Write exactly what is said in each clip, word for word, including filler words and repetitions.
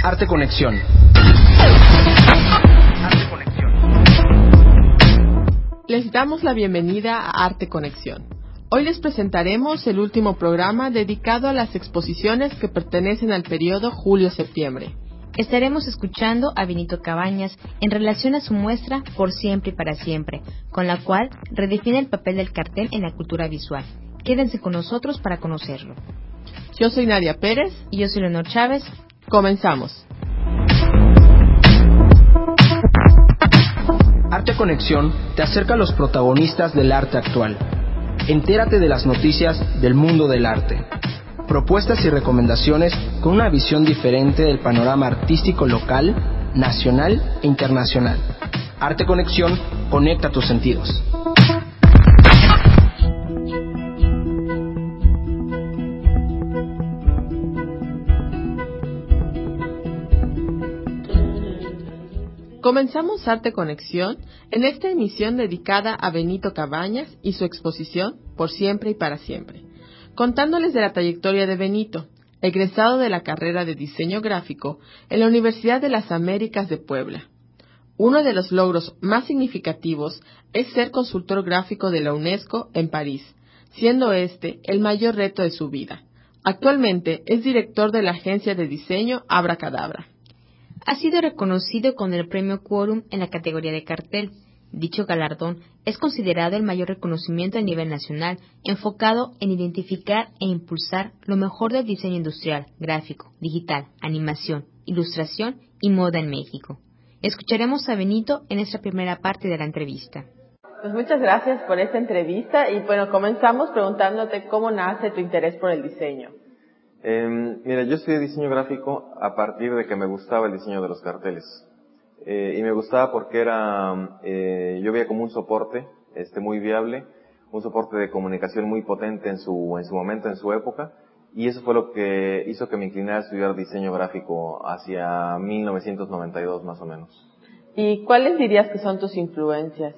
Arte Conexión. Arte Conexión. Les damos la bienvenida a Arte Conexión. Hoy les presentaremos el último programa dedicado a las exposiciones que pertenecen al periodo julio-septiembre. Estaremos escuchando a Benito Cabañas en relación a su muestra Por Siempre y para Siempre, con la cual redefine el papel del cartel en la cultura visual. Quédense con nosotros para conocerlo. Yo soy Nadia Pérez. Y yo soy Leonor Chávez. Comenzamos. Arte Conexión te acerca a los protagonistas del arte actual. Entérate de las noticias del mundo del arte. Propuestas y recomendaciones con una visión diferente del panorama artístico local, nacional e internacional. Arte Conexión conecta tus sentidos. Comenzamos Arte Conexión en esta emisión dedicada a Benito Cabañas y su exposición Por Siempre y para Siempre, contándoles de la trayectoria de Benito, egresado de la carrera de Diseño Gráfico en la Universidad de las Américas de Puebla. Uno de los logros más significativos es ser consultor gráfico de la UNESCO en París, siendo este el mayor reto de su vida. Actualmente es director de la agencia de diseño Abracadabra. Ha sido reconocido con el premio Quorum en la categoría de cartel. Dicho galardón es considerado el mayor reconocimiento a nivel nacional, enfocado en identificar e impulsar lo mejor del diseño industrial, gráfico, digital, animación, ilustración y moda en México. Escucharemos a Benito en esta primera parte de la entrevista. Pues muchas gracias por esta entrevista y bueno, comenzamos preguntándote cómo nace tu interés por el diseño. Eh, mira, yo estudié diseño gráfico a partir de que me gustaba el diseño de los carteles. Eh, y me gustaba porque era, eh, yo veía como un soporte, este, muy viable, un soporte de comunicación muy potente en su, en su momento, en su época, y eso fue lo que hizo que me inclinara a estudiar diseño gráfico hacia mil novecientos noventa y dos más o menos. ¿Y cuáles dirías que son tus influencias?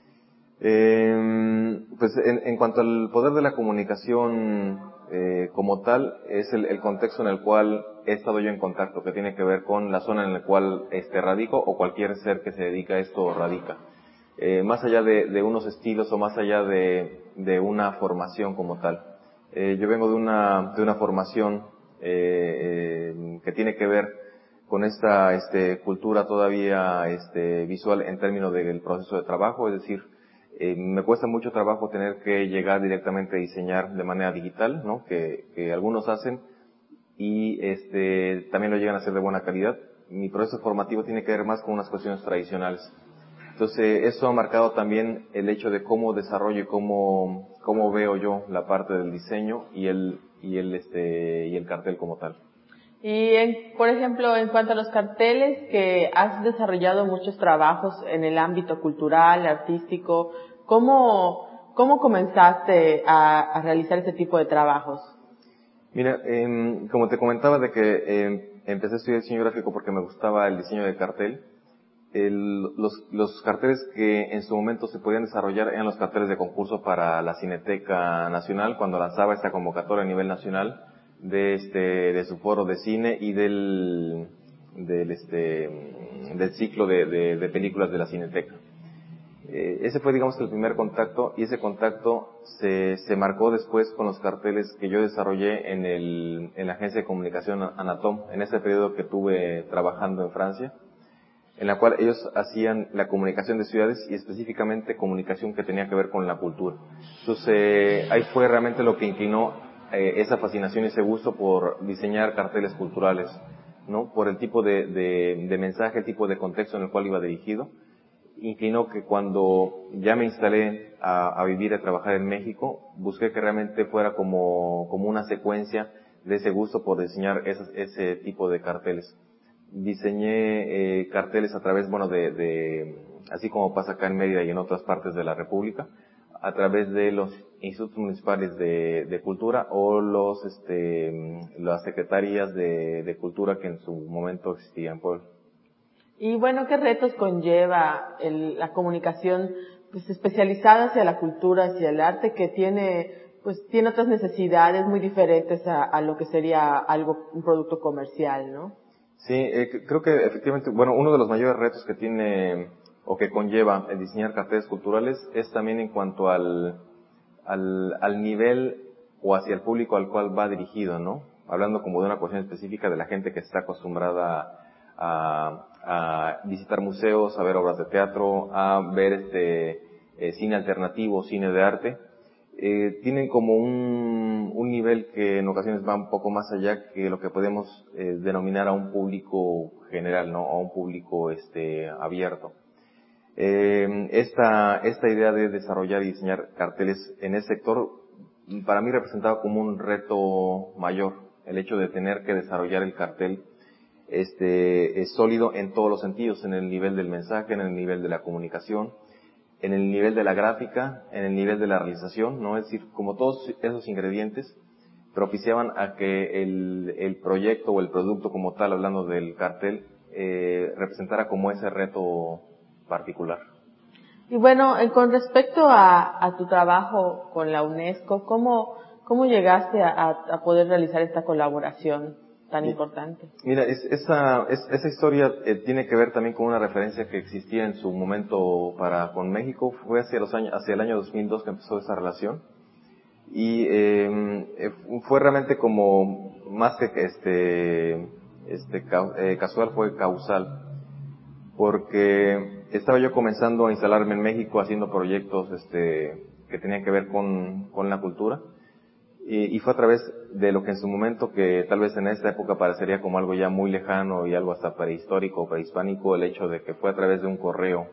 Eh, pues en, en cuanto al poder de la comunicación eh, como tal, es el, el contexto en el cual he estado yo en contacto, que tiene que ver con la zona en la cual este, radico o cualquier ser que se dedica a esto radica. Eh, más allá de, de unos estilos o más allá de, de una formación como tal. Eh, yo vengo de una, de una formación eh, eh, que tiene que ver con esta este, cultura todavía este, visual en términos del proceso de trabajo, es decir, Eh, me cuesta mucho trabajo tener que llegar directamente a diseñar de manera digital, ¿no? Que, que algunos hacen y este también lo llegan a hacer de buena calidad. Mi proceso formativo tiene que ver más con unas cuestiones tradicionales. Entonces, eso ha marcado también el hecho de cómo desarrollo y cómo, cómo veo yo la parte del diseño y el, y el, este, y el cartel como tal. Y, en, por ejemplo, en cuanto a los carteles, que has desarrollado muchos trabajos en el ámbito cultural, artístico, ¿cómo, cómo comenzaste a, a realizar ese tipo de trabajos? Mira, eh, como te comentaba de que eh, empecé a estudiar diseño gráfico porque me gustaba el diseño de cartel, el, los, los carteles que en su momento se podían desarrollar eran los carteles de concurso para la Cineteca Nacional, cuando lanzaba esta convocatoria a nivel nacional, de este de su foro de cine y del del este del ciclo de, de, de películas de la Cineteca. Eh, ese fue, digamos, el primer contacto, y ese contacto se se marcó después con los carteles que yo desarrollé en el en la agencia de comunicación Anatom, en ese periodo que tuve trabajando en Francia, en la cual ellos hacían la comunicación de ciudades y específicamente comunicación que tenía que ver con la cultura. Entonces, eh, ahí fue realmente lo que inclinó Eh, esa fascinación y ese gusto por diseñar carteles culturales, ¿no? Por el tipo de, de, de mensaje, el tipo de contexto en el cual iba dirigido. Inclinó que cuando ya me instalé a, a vivir, a trabajar en México, busqué que realmente fuera como, como una secuencia de ese gusto por diseñar ese, ese tipo de carteles. Diseñé eh, carteles a través, bueno, de, de, así como pasa acá en Mérida y en otras partes de la República, a través de los institutos municipales de, de cultura o los, este, las secretarías de, de cultura que en su momento existían en Puebla. Y bueno, ¿qué retos conlleva el, la comunicación pues, especializada hacia la cultura, hacia el arte, que tiene, pues, tiene otras necesidades muy diferentes a, a lo que sería algo, un producto comercial, ¿no? Sí, eh, creo que efectivamente, bueno, uno de los mayores retos que tiene o que conlleva el diseñar carteles culturales es también en cuanto al, al, al nivel o hacia el público al cual va dirigido, ¿no? Hablando como de una cuestión específica de la gente que está acostumbrada a, a visitar museos, a ver obras de teatro, a ver este eh, cine alternativo, cine de arte. Eh, tienen como un, un nivel que en ocasiones va un poco más allá que lo que podemos eh, denominar a un público general, ¿no? A un público este abierto. Eh, esta, esta idea de desarrollar y diseñar carteles en ese sector para mí representaba como un reto mayor, el hecho de tener que desarrollar el cartel este es sólido en todos los sentidos, en el nivel del mensaje, en el nivel de la comunicación, en el nivel de la gráfica, en el nivel de la realización, ¿no? Es decir, como todos esos ingredientes propiciaban a que el, el proyecto o el producto como tal, hablando del cartel, eh, representara como ese reto particular. Y bueno, eh, con respecto a, a tu trabajo con la UNESCO, ¿cómo, cómo llegaste a, a poder realizar esta colaboración tan importante? Mira, es, esa, es, esa historia eh, tiene que ver también con una referencia que existía en su momento para con México. Fue hacia los años, hacia el año dos mil dos que empezó esa relación. Y eh, eh, fue realmente como, más que este, este eh, casual, fue causal. Porque estaba yo comenzando a instalarme en México haciendo proyectos este, que tenían que ver con, con la cultura. Y, y fue a través de lo que en su momento, que tal vez en esta época parecería como algo ya muy lejano y algo hasta prehistórico o prehispánico, el hecho de que fue a través de un correo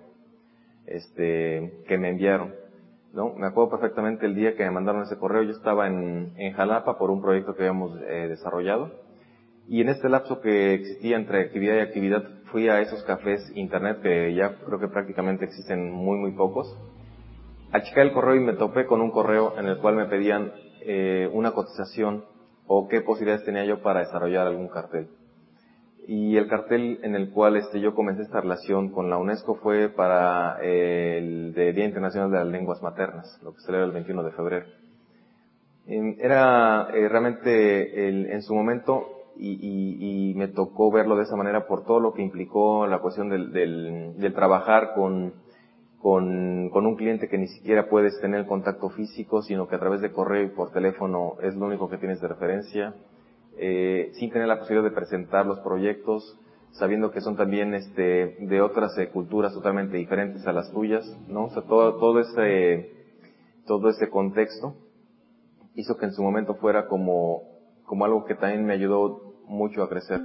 este, que me enviaron, ¿no? Me acuerdo perfectamente el día que me mandaron ese correo. Yo estaba en, en Jalapa por un proyecto que habíamos eh, desarrollado, y en este lapso que existía entre actividad y actividad fui a esos cafés internet que ya creo que prácticamente existen muy muy pocos, a checar el correo y me topé con un correo en el cual me pedían eh, una cotización o qué posibilidades tenía yo para desarrollar algún cartel. Y el cartel en el cual este, yo comencé esta relación con la UNESCO fue para eh, el de Día Internacional de las Lenguas Maternas, lo que se celebra el veintiuno de febrero. Eh, era eh, realmente el, en su momento, y, y, y me tocó verlo de esa manera por todo lo que implicó la cuestión del, del, del trabajar con, con, con un cliente que ni siquiera puedes tener contacto físico, sino que a través de correo y por teléfono es lo único que tienes de referencia. Eh, sin tener la posibilidad de presentar los proyectos, sabiendo que son también este de otras eh, culturas totalmente diferentes a las tuyas, ¿no? O sea, todo, todo ese, todo ese contexto hizo que en su momento fuera como, como algo que también me ayudó mucho a crecer.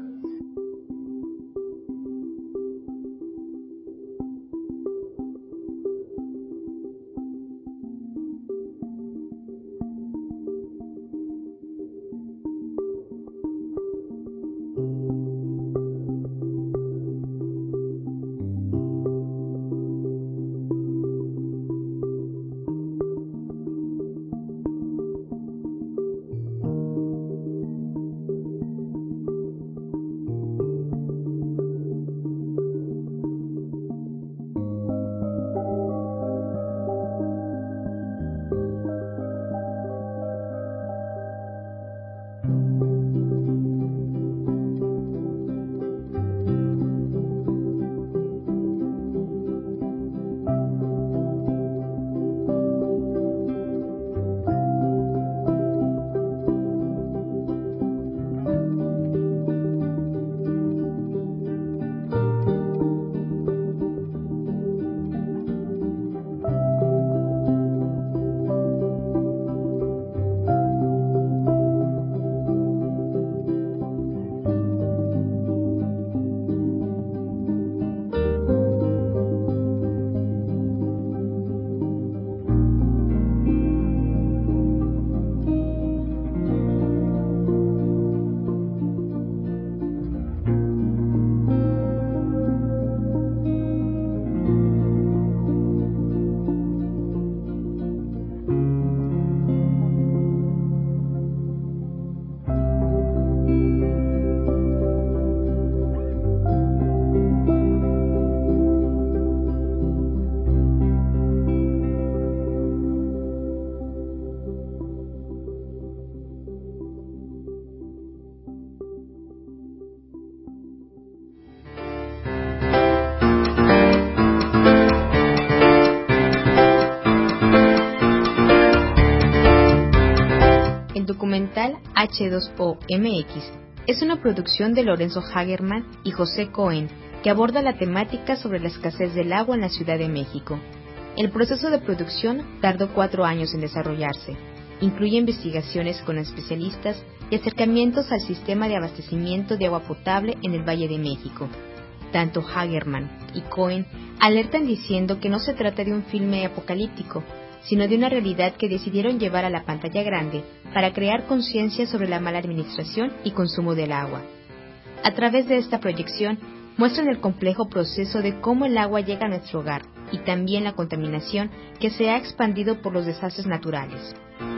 documental H dos O M X es una producción de Lorenzo Hagerman y José Cohen que aborda la temática sobre la escasez del agua en la Ciudad de México. El proceso de producción tardó cuatro años en desarrollarse. Incluye investigaciones con especialistas y acercamientos al sistema de abastecimiento de agua potable en el Valle de México. Tanto Hagerman y Cohen alertan diciendo que no se trata de un filme apocalíptico, sino de una realidad que decidieron llevar a la pantalla grande para crear conciencia sobre la mala administración y consumo del agua. A través de esta proyección, muestran el complejo proceso de cómo el agua llega a nuestro hogar y también la contaminación que se ha expandido por los desastres naturales.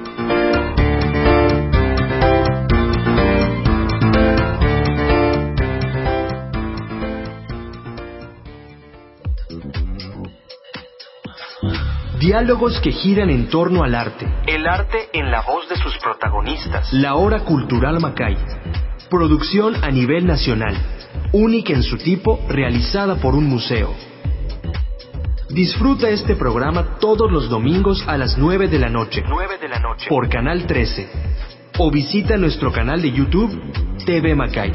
Diálogos que giran en torno al arte. El arte en la voz de sus protagonistas. La Hora Cultural Macay. Producción a nivel nacional. Única en su tipo, realizada por un museo. Disfruta este programa todos los domingos a las nueve de la noche. nueve de la noche. Por Canal trece. O visita nuestro canal de YouTube, T V Macay.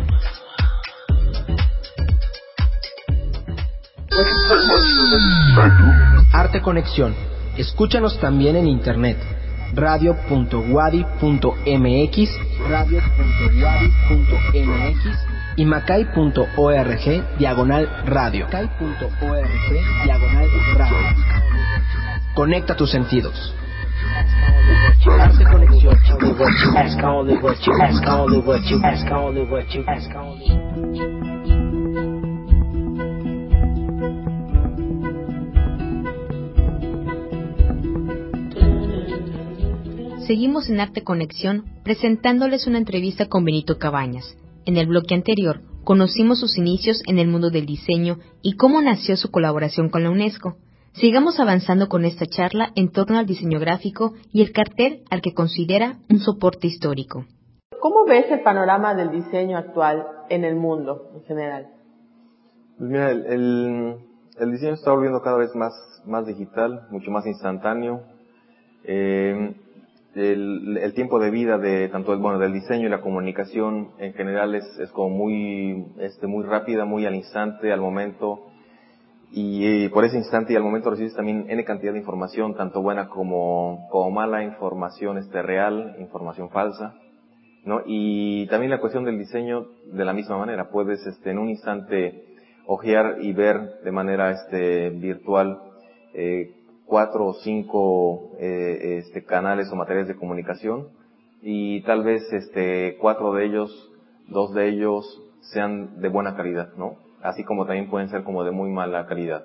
Arte Conexión. Escúchanos también en internet. radio punto wadi punto m x, radio punto wadi punto m x y macay punto org diagonal radio. macay punto org diagonal radio. Conecta tus sentidos. Arte Conexión. Seguimos en Arte Conexión presentándoles una entrevista con Benito Cabañas. En el bloque anterior conocimos sus inicios en el mundo del diseño y cómo nació su colaboración con la UNESCO. Sigamos avanzando con esta charla en torno al diseño gráfico y el cartel al que considera un soporte histórico. ¿Cómo ves el panorama del diseño actual en el mundo en general? Pues mira, el, el, el diseño está volviendo cada vez más, más digital, mucho más instantáneo. Eh, El, el tiempo de vida de tanto el, bueno, del diseño y la comunicación en general es, es como muy, este, muy rápida, muy al instante, al momento, y, y por ese instante y al momento recibes también N cantidad de información, tanto buena como, como mala, información este, real, información falsa, ¿no? Y también la cuestión del diseño de la misma manera, puedes este, en un instante ojear y ver de manera este, virtual, eh, cuatro o cinco eh, este, canales o materiales de comunicación y tal vez este, cuatro de ellos, dos de ellos sean de buena calidad, ¿no? Así como también pueden ser como de muy mala calidad.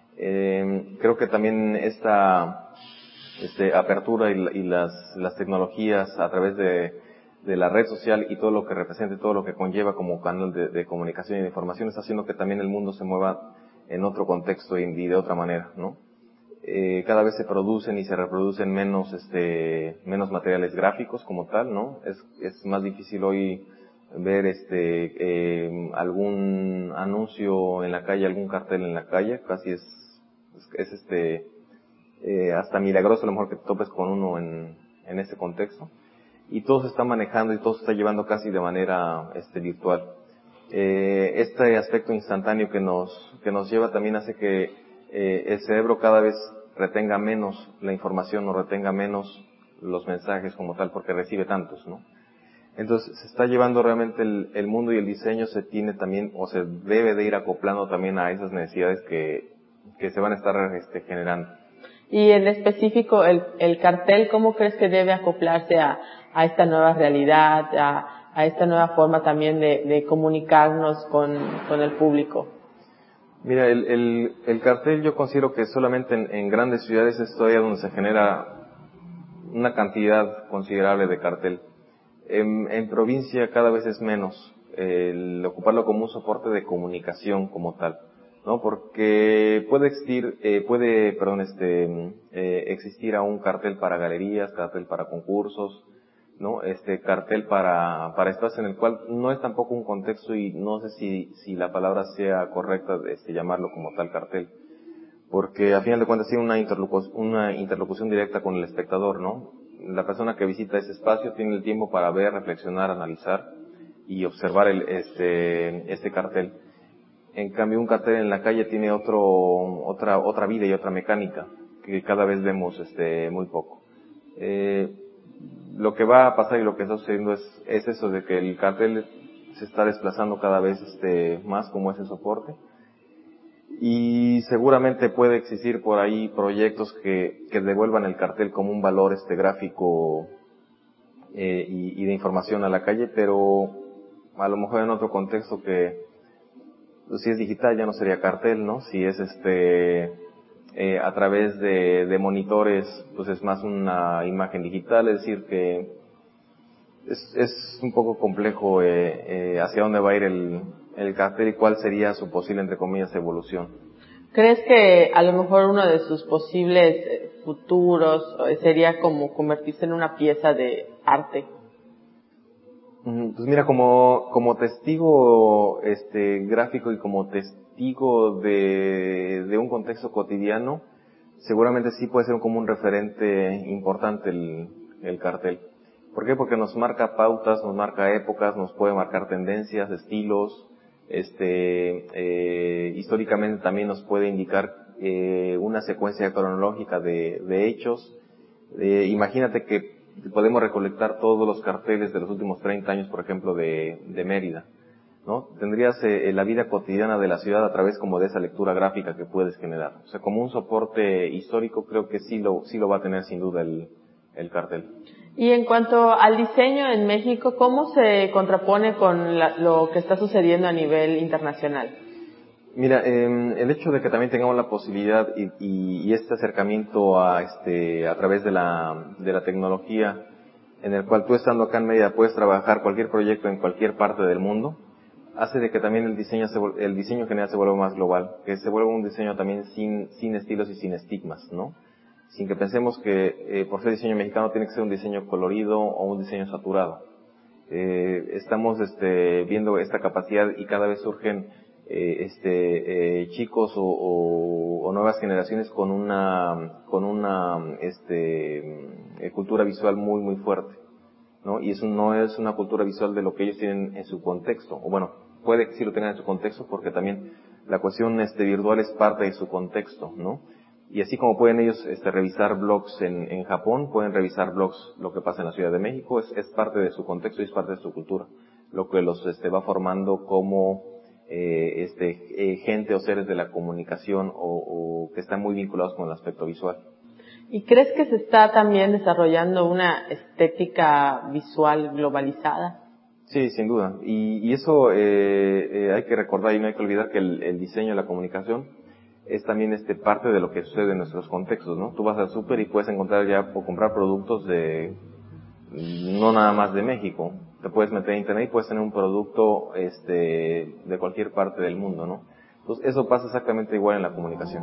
Eh, creo que también esta este, apertura y, y las, las tecnologías a través de, de la red social y todo lo que representa, todo lo que conlleva como canal de, de comunicación y de información está haciendo que también el mundo se mueva en otro contexto y, y de otra manera, ¿no? Eh, cada vez se producen y se reproducen menos, este, menos materiales gráficos como tal, ¿no? Es, es más difícil hoy ver, este, eh, algún anuncio en la calle, algún cartel en la calle, casi es, es, es este, eh, hasta milagroso a lo mejor que te topes con uno en, en este contexto. Y todo se está manejando y todo se está llevando casi de manera, este, virtual. Eh, este aspecto instantáneo que nos, que nos lleva también hace que eh, el cerebro cada vez retenga menos la información o retenga menos los mensajes como tal porque recibe tantos, ¿no? Entonces se está llevando realmente el, el mundo y el diseño se tiene también o se debe de ir acoplando también a esas necesidades que, que se van a estar este, generando. Y en específico el, el cartel, ¿cómo crees que debe acoplarse a, a esta nueva realidad, a, a esta nueva forma también de, de comunicarnos con, con el público? Mira, el, el, el cartel yo considero que solamente en, en grandes ciudades es todavía donde se genera una cantidad considerable de cartel. En, en provincia cada vez es menos el ocuparlo como un soporte de comunicación como tal, ¿no? Porque puede existir, eh, puede, perdón, este, eh, existir a un cartel para galerías, cartel para concursos, ¿no? Este cartel para, para espacios en el cual no es tampoco un contexto y no sé si, si la palabra sea correcta, este, llamarlo como tal cartel. Porque a final de cuentas tiene una interlocución, una interlocución directa con el espectador, ¿no? la persona que visita ese espacio tiene el tiempo para ver, reflexionar, analizar y observar el, este, este cartel. En cambio, un cartel en la calle tiene otro, otra, otra vida y otra mecánica que cada vez vemos este, muy poco. Eh, lo que va a pasar y lo que está sucediendo es, es eso de que el cartel se está desplazando cada vez este, más como ese soporte. Y seguramente puede existir por ahí proyectos que, que devuelvan el cartel como un valor este gráfico eh, y, y de información a la calle, pero a lo mejor en otro contexto que pues, si es digital ya no sería cartel, ¿no? Si es este eh, a través de, de monitores, pues es más una imagen digital, es decir que es, es un poco complejo eh, eh, hacia dónde va a ir el el cartel y cuál sería su posible, entre comillas, evolución. ¿Crees que a lo mejor uno de sus posibles futuros sería como convertirse en una pieza de arte? Pues mira, como, como testigo este gráfico y como testigo de, de un contexto cotidiano, seguramente sí puede ser como un referente importante el, el cartel. ¿Por qué? Porque nos marca pautas, nos marca épocas, nos puede marcar tendencias, estilos. Este, eh, históricamente también nos puede indicar eh, una secuencia cronológica de, de hechos. Eh, imagínate que podemos recolectar todos los carteles de los últimos treinta años, por ejemplo, de, de Mérida, ¿no? Tendrías eh, la vida cotidiana de la ciudad a través como de esa lectura gráfica que puedes generar. O sea, como un soporte histórico creo que sí lo, sí lo va a tener sin duda el, el cartel. Y en cuanto al diseño en México, ¿cómo se contrapone con la, lo que está sucediendo a nivel internacional? Mira, eh, el hecho de que también tengamos la posibilidad y, y, y este acercamiento a este a través de la de la tecnología, en el cual tú estando acá en Mérida puedes trabajar cualquier proyecto en cualquier parte del mundo, hace de que también el diseño se, el diseño general se vuelva más global, que se vuelva un diseño también sin sin estilos y sin estigmas, ¿no? Sin que pensemos que eh, por ser diseño mexicano tiene que ser un diseño colorido o un diseño saturado. Eh, estamos este, viendo esta capacidad y cada vez surgen eh, este, eh, chicos o, o, o nuevas generaciones con una con una este, eh, cultura visual muy muy fuerte, ¿no? Y eso no es una cultura visual de lo que ellos tienen en su contexto, o bueno, puede que sí lo tengan en su contexto porque también la cuestión este, virtual es parte de su contexto, ¿no? Y así como pueden ellos este, revisar blogs en, en Japón, pueden revisar blogs, lo que pasa en la Ciudad de México, es, es parte de su contexto y es parte de su cultura, lo que los este, va formando como eh, este, eh, gente o seres de la comunicación o, o que están muy vinculados con el aspecto visual. ¿Y crees que se está también desarrollando una estética visual globalizada? Sí, sin duda. Y, y eso eh, eh, hay que recordar y no hay que olvidar que el, el diseño de la comunicación es también este parte de lo que sucede en nuestros contextos, ¿no? Tú vas al súper y puedes encontrar ya o comprar productos de no nada más de México. Te puedes meter en internet y puedes tener un producto este de cualquier parte del mundo, ¿no? Entonces eso pasa exactamente igual en la comunicación.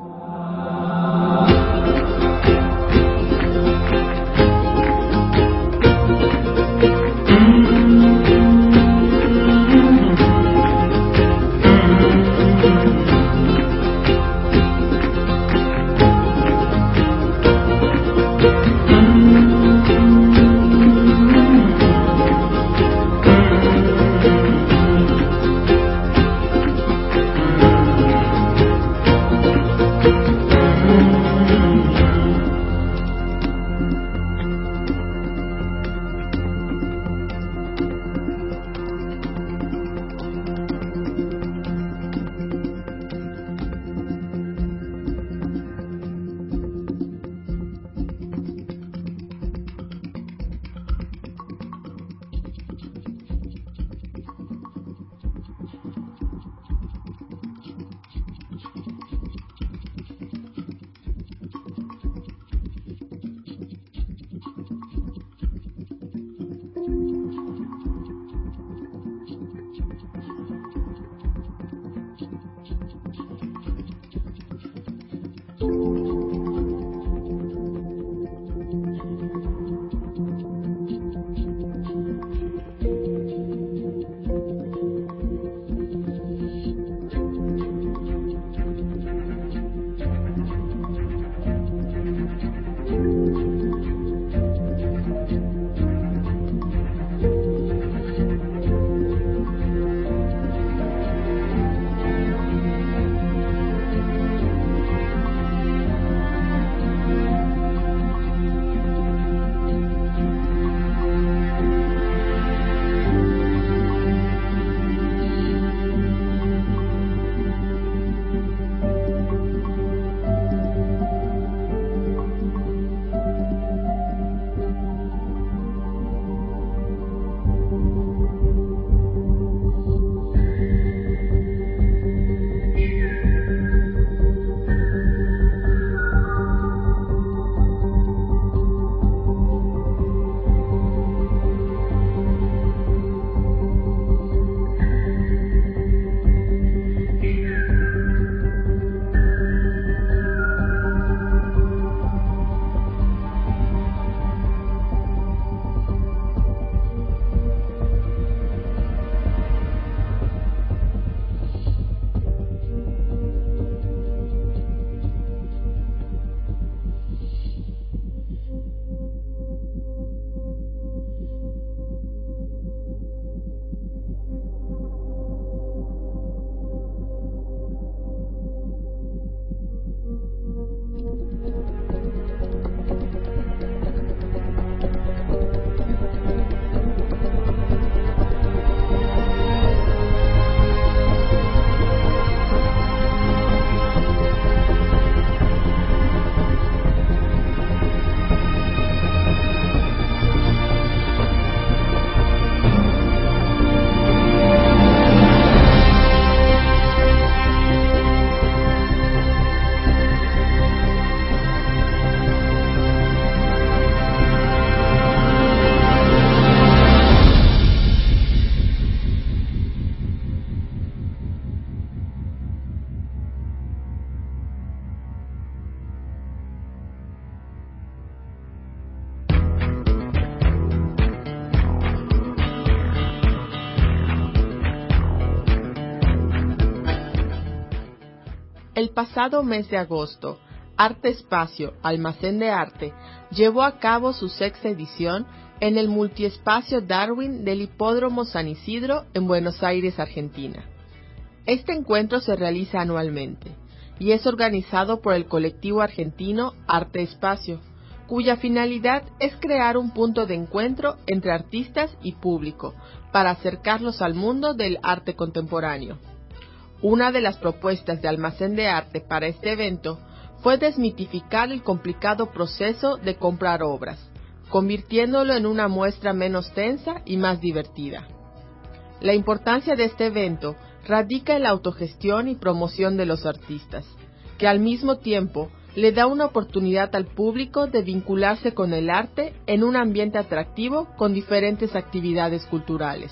El pasado mes de agosto, Arte Espacio, Almacén de Arte, llevó a cabo su sexta edición en el Multiespacio Darwin del Hipódromo San Isidro en Buenos Aires, Argentina. Este encuentro se realiza anualmente y es organizado por el colectivo argentino Arte Espacio, cuya finalidad es crear un punto de encuentro entre artistas y público para acercarlos al mundo del arte contemporáneo. Una de las propuestas de Almacén de Arte para este evento fue desmitificar el complicado proceso de comprar obras, convirtiéndolo en una muestra menos tensa y más divertida. La importancia de este evento radica en la autogestión y promoción de los artistas, que al mismo tiempo le da una oportunidad al público de vincularse con el arte en un ambiente atractivo con diferentes actividades culturales.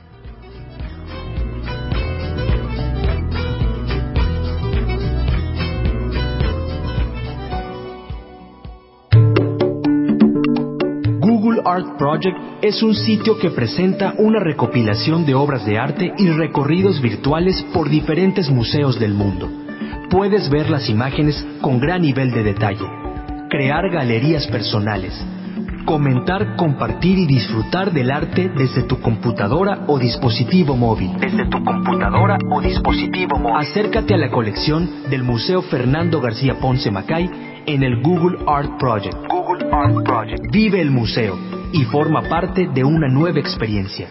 Google Art Project es un sitio que presenta una recopilación de obras de arte y recorridos virtuales por diferentes museos del mundo. Puedes ver las imágenes con gran nivel de detalle, crear galerías personales, comentar, compartir y disfrutar del arte desde tu computadora o dispositivo móvil. Desde tu computadora o dispositivo móvil. Acércate a la colección del Museo Fernando García Ponce Macay en el Google Art Project. Google Art Project. Vive el museo y forma parte de una nueva experiencia.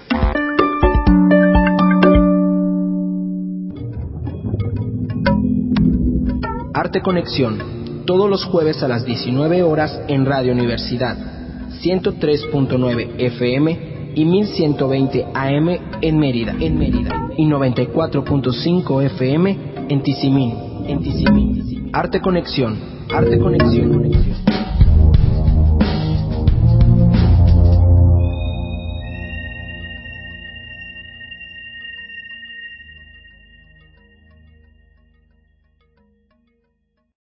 Arte Conexión, todos los jueves a las diecinueve horas en Radio Universidad, ciento tres punto nueve F M y mil ciento veinte A M en Mérida, en Mérida, y noventa y cuatro punto cinco F M en Tizimín, en Tizimín. Arte Conexión, Arte Conexión.